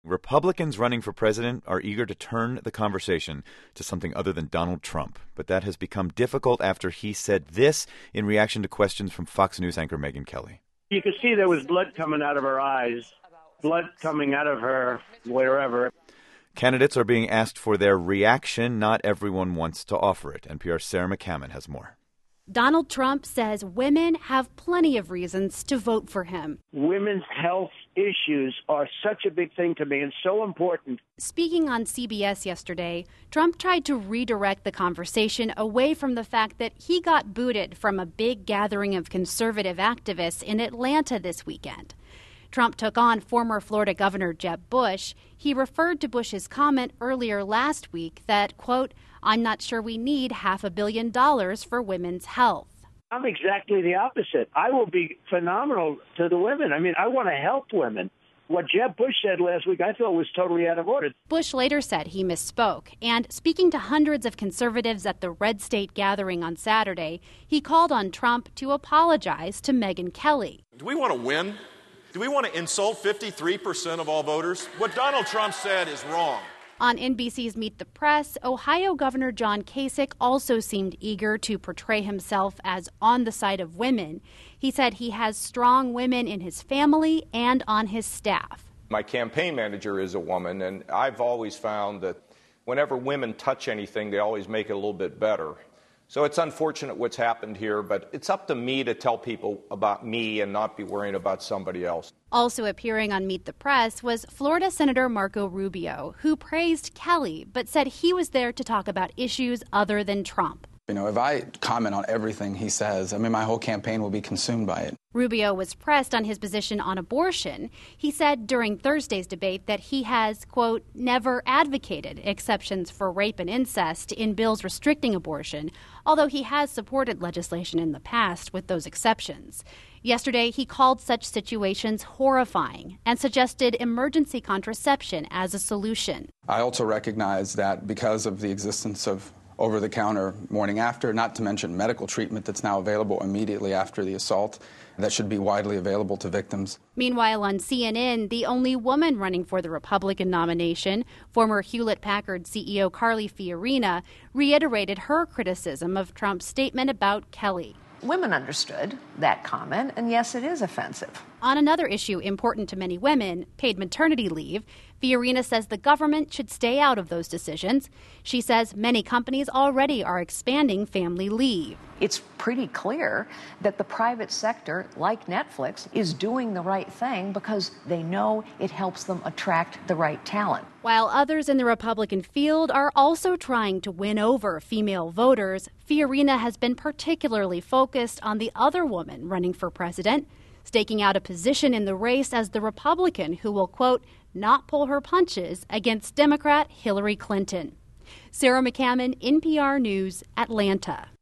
Republicans running for president are eager to turn the conversation to something other than Donald Trump, but that has become difficult after he said this in reaction to questions from Fox News anchor Megyn Kelly. You could see there was blood coming out of her eyes, blood coming out of her wherever. Candidates are being asked for their reaction. Not everyone wants to offer it. NPR's Sarah McCammon has more. Donald Trump says women have plenty of reasons to vote for him. Women's health issues are such a big thing to me and so important. Speaking on CBS yesterday, Trump tried to redirect the conversation away from the fact that he got booted from a big gathering of conservative activists in Atlanta this weekend. Trump took on former Florida Governor Jeb Bush. He referred to Bush's comment earlier last week that, quote, "I'm not sure we need $500 million for women's health." I'm exactly the opposite. I will be phenomenal to the women. I mean, I want to help women. What Jeb Bush said last week I thought was totally out of order. Bush later said he misspoke, and speaking to hundreds of conservatives at the Red State gathering on Saturday, he called on Trump to apologize to Megyn Kelly. Do we want to win? Do we want to insult 53% of all voters? What Donald Trump said is wrong. On NBC's Meet the Press, Ohio Governor John Kasich also seemed eager to portray himself as on the side of women. He said he has strong women in his family and on his staff. My campaign manager is a woman, and I've always found that whenever women touch anything, they always make it a little bit better. So it's unfortunate what's happened here, but it's up to me to tell people about me and not be worrying about somebody else. Also appearing on Meet the Press was Florida Senator Marco Rubio, who praised Kelly but said he was there to talk about issues other than Trump. You know, if I comment on everything he says, I mean, my whole campaign will be consumed by it. Rubio was pressed on his position on abortion. He said during Thursday's debate that he has, quote, never advocated exceptions for rape and incest in bills restricting abortion, although he has supported legislation in the past with those exceptions. Yesterday, he called such situations horrifying and suggested emergency contraception as a solution. I also recognize that because of the existence of over-the-counter morning after, not to mention medical treatment that's now available immediately after the assault, that should be widely available to victims. Meanwhile, on CNN, the only woman running for the Republican nomination, former Hewlett-Packard CEO Carly Fiorina, reiterated her criticism of Trump's statement about Kelly. Women understood that comment, and yes, it is offensive. On another issue important to many women, paid maternity leave, Fiorina says the government should stay out of those decisions. She says many companies already are expanding family leave. It's pretty clear that the private sector, like Netflix, is doing the right thing because they know it helps them attract the right talent. While others in the Republican field are also trying to win over female voters, Fiorina has been particularly focused on the other woman running for president, staking out a position in the race as the Republican who will, quote, not pull her punches against Democrat Hillary Clinton. Sarah McCammon, NPR News, Atlanta.